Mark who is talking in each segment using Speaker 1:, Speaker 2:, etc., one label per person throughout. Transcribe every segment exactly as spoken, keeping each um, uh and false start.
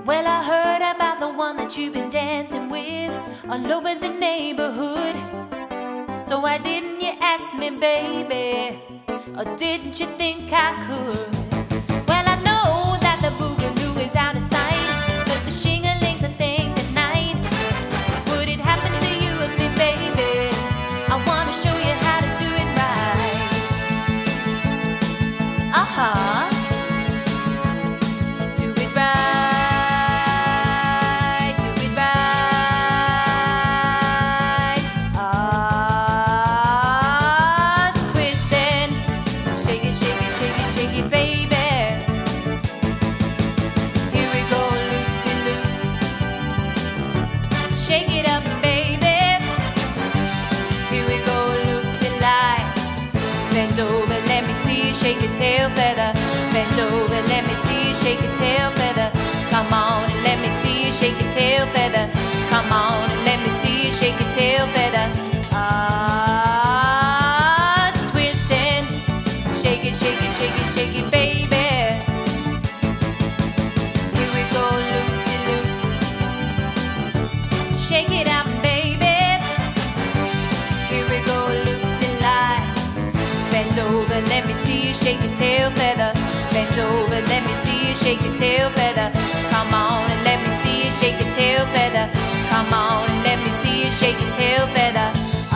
Speaker 1: Well, I heard about the one that you've been dancing with all over the neighborhood. So why didn't you ask me, baby? Or didn't you think I could? Well, I know that the boogaloo is out of sight, but the shing-a-ling's a thing tonight. Would it happen to you and me, baby? I wanna show you how to do it right. Uh-huh. Do it right. Do it right. Ah, twisting. Shake it, shake it, shake it, shake it, baby. Here we go, loop-de-loop. Shake it up, baby. Here we go, loop-de-lie. Bend over, let me see you shake your tail feather. Bend over, let me see you shake your tail feather. Come on and let me see you shake your tail feather. Come on and let me see you shake your tail feather. Ah, twisting. Shake it, shake it, shake it, shake it, baby. Here we go, loop-de-loop. Shake it out, baby. Here we go, loop-de-lie. Bend over, let me see you shake your tail feather. Bend over, let me see you shake your tail feather. Come on and let me see you shake your tail feather. Come on and let me see you shake your tail feather.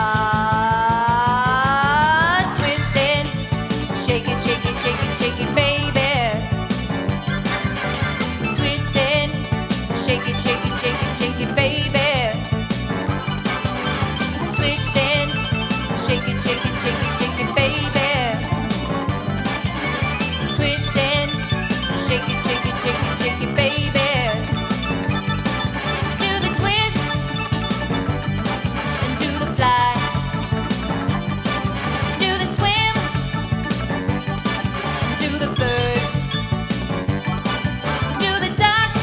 Speaker 1: Ah, twisting. Shake it, shake it, shake it, shake it, baby. Twisting. Shake it, shake it, shake it, shake it, baby. Twisting. Shake it, shake it, shake it, shake it, baby. Twisting. Shake it, shake it, shake it, shake it, baby. Do the twist and do the fly. Do the swim and do the bird. Do the duck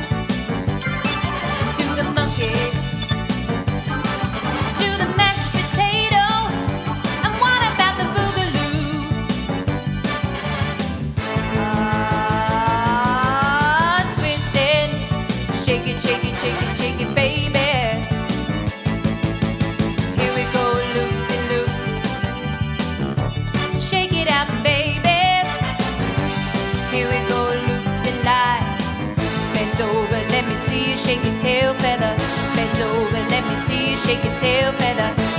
Speaker 1: and do the monkey. Do the mashed potato. And what about the boogaloo? Ah, twisting. Shake it, shake it, shake it, shake it, baby. Here we go, loop-de-loop. Shake it out, baby. Here we go, loop-de-lie. Bend over, let me see you shake your tail feather. Bend over, let me see you shake your tail feather.